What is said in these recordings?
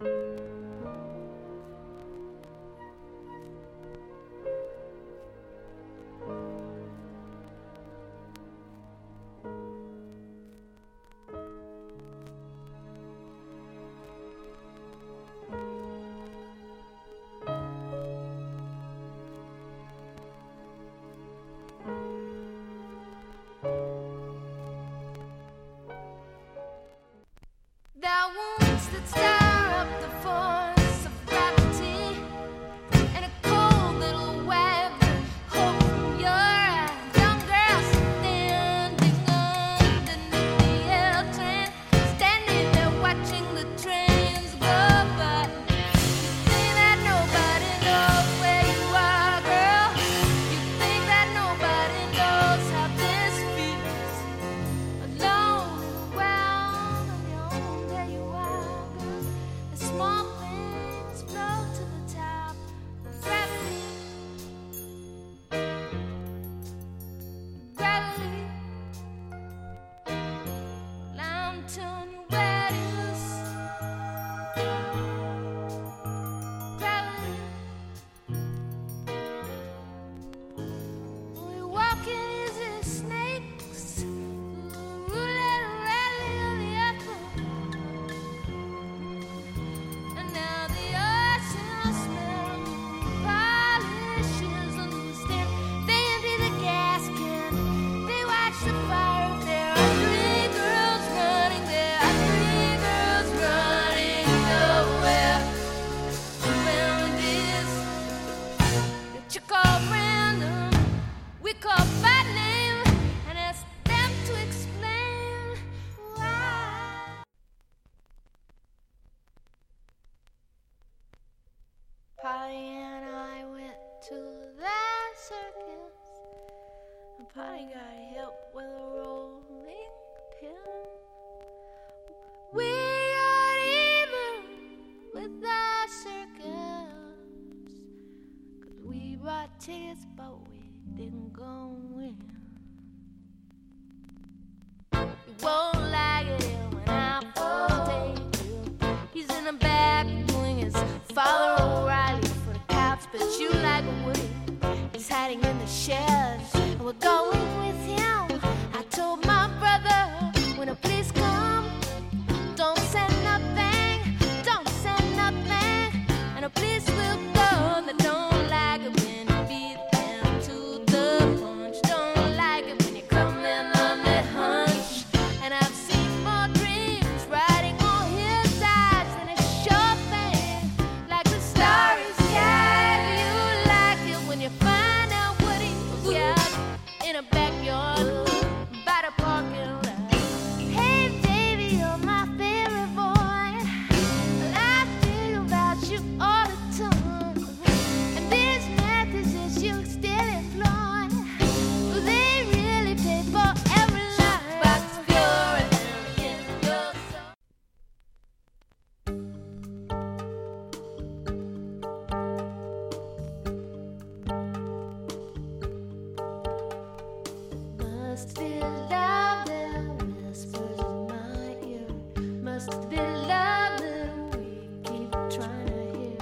Polly and I went to the circus, and Polly got hit with a rolling pin. We got even with the circus, 'cause we bought tickets but we didn't go in. You won't like it when I take you. He's in the back doing his Father O'Reilly for the cops, but you like a Woody. He's hiding in the sheds, and we're going with him. I told my brother, when the police come, don't say nothing, don't say nothing, and the police will go. They don't like it when you beat them to the punch, don't like it when you come in on the hunch. And I've seen more dreams riding on his eyes than a sure thing, like the starry sky. You like it when you find out what he's got in a backyard by the parking lot. Hey baby, you're my favorite boy, and I think about you all the time. And these necklaces you still employ, they really pay for every line. But pure in your soul. Must be love that whispers in my ear. Must be love that we keep trying to hear.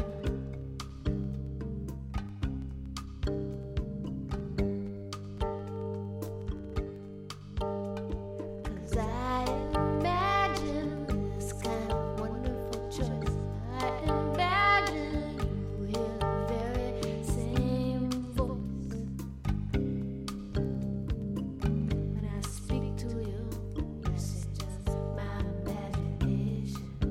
'Cause I imagine this kind of wonderful choice. I imagine you hear the very same voice when I speak to you. This is just my imagination.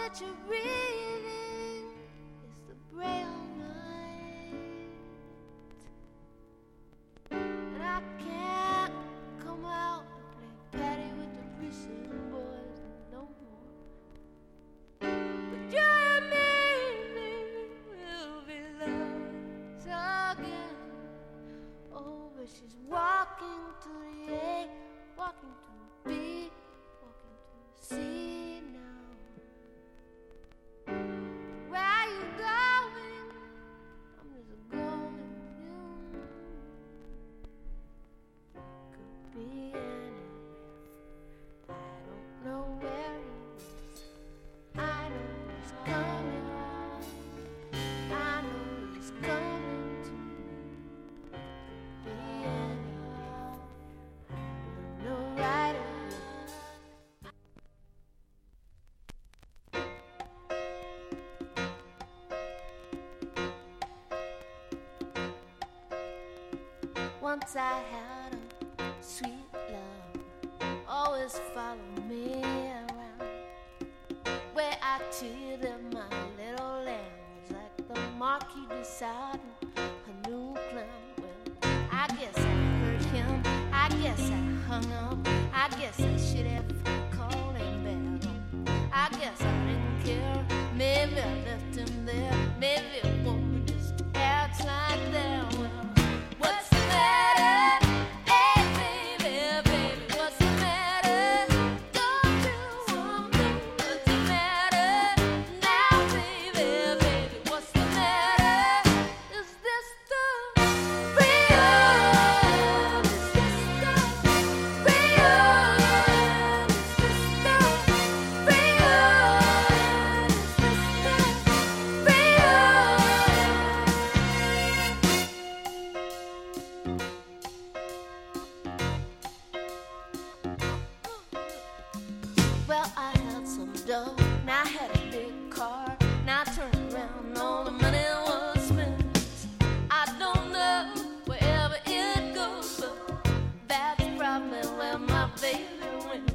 that you're reading is the braille mind, and I can't come out and play patty with the precinct boys no more. But you and me will be lovers again. Oh, but she's walking to the A, walking to the B, walking to the C now. Where are you going? I'm just going with you. Could be anywhere. I don't know where he is. I know he's coming. I know he's coming to me. Could be anywhere. I don't know right away. Once I had a sweet love, always follow me around. Where I treated my little lambs like the Marquis de Sade, a new clown. Well, I guess I hurt him, I guess I hung up, I guess I should have called him back. I guess I didn't care, maybe I left him there, maybe a woman just acts like that. Well, what's the matter? Hey, baby, baby, what's the matter? Don't you want me? What's the matter? Now, baby, baby, what's the matter? Is this the real? Is this the real? Is this the real? Is this the Well, I had some dough, now I had a big car. Now I turned around, all the money was spent. I don't know wherever it goes, but that's probably where my baby went.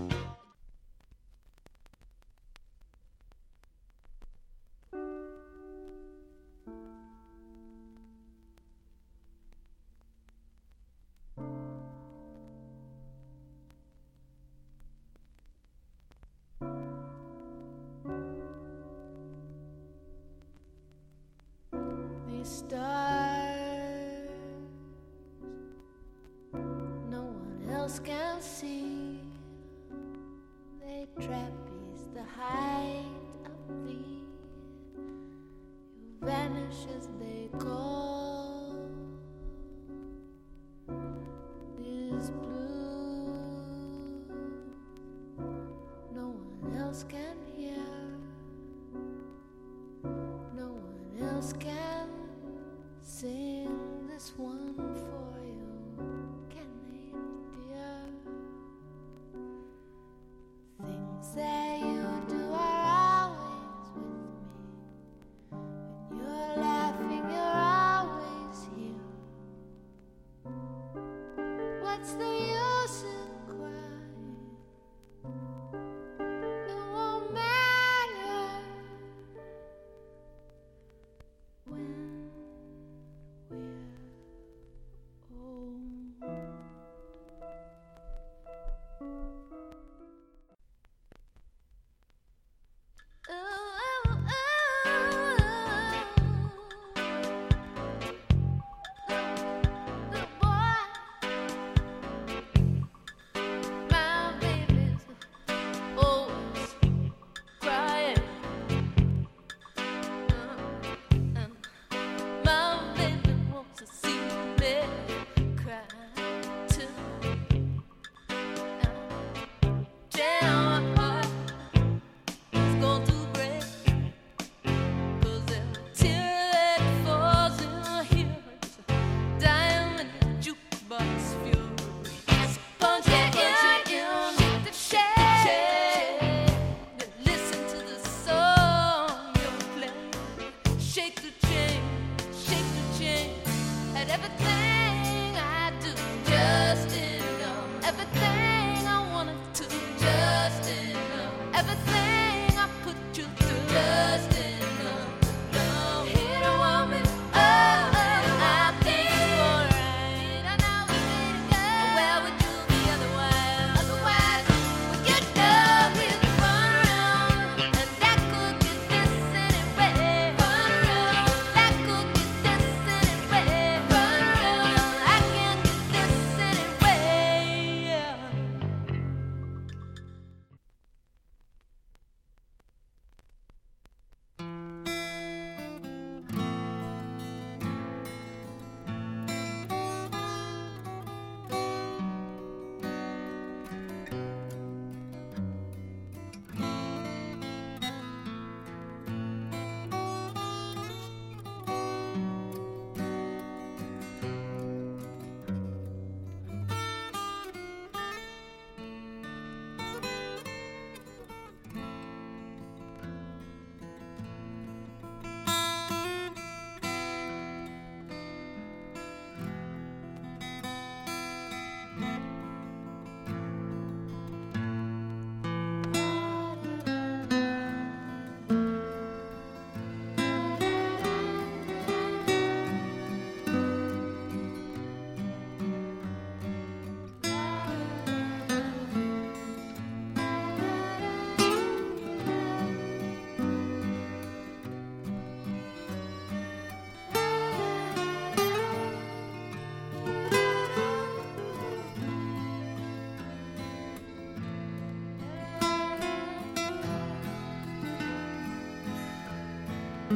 These stars no one else can see. They trapeze the height of thee. You vanish as they call. This blue no one else can hear. No one else can sing this one for you, can they, dear? Things that you do are always with me. When you're laughing, you're always here. What's the use in crying? It won't matter when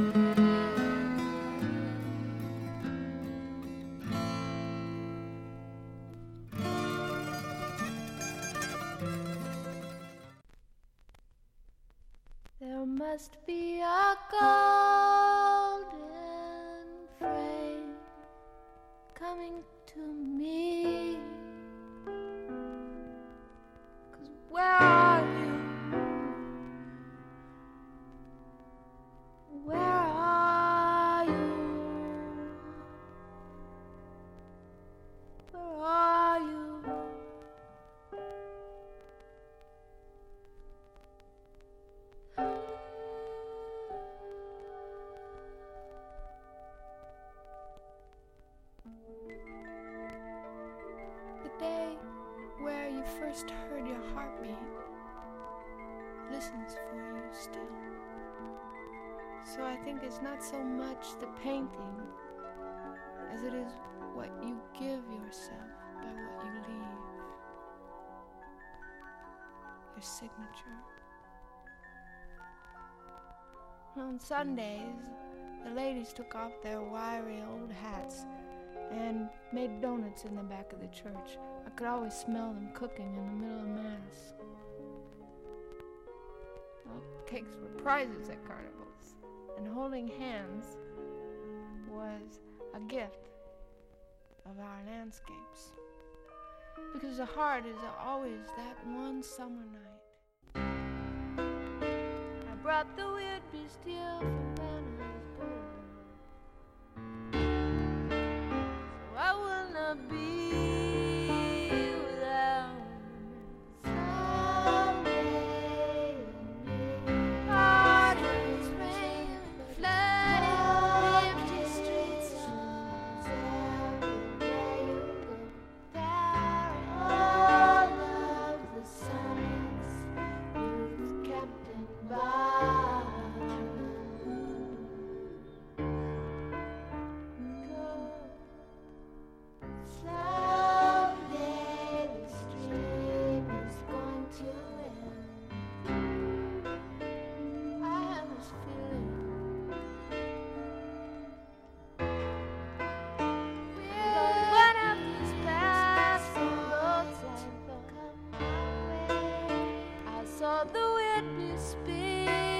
There must be a golden frame coming to me. 'Cause where are you? Where are you? Where are you? The day where you first heard your heartbeat listens for you still. So I think it's not so much the painting as it is what you give yourself by what you leave. Your signature. On Sundays, the ladies took off their wiry old hats and made donuts in the back of the church. I could always smell them cooking in the middle of Mass. Well, cakes were prizes at carnivals, and holding hands was a gift of our landscapes. Because the heart is always that one summer night. I brought the weird beast here from Johannesburg, so I will not be without someday. Parties rain, flooded empty streets of everywhere you go. There all of the summons you've kept in bottom. Someday the stream is going to end. I have this feeling we're one of these passing roads that come my way. I saw the wind be spinning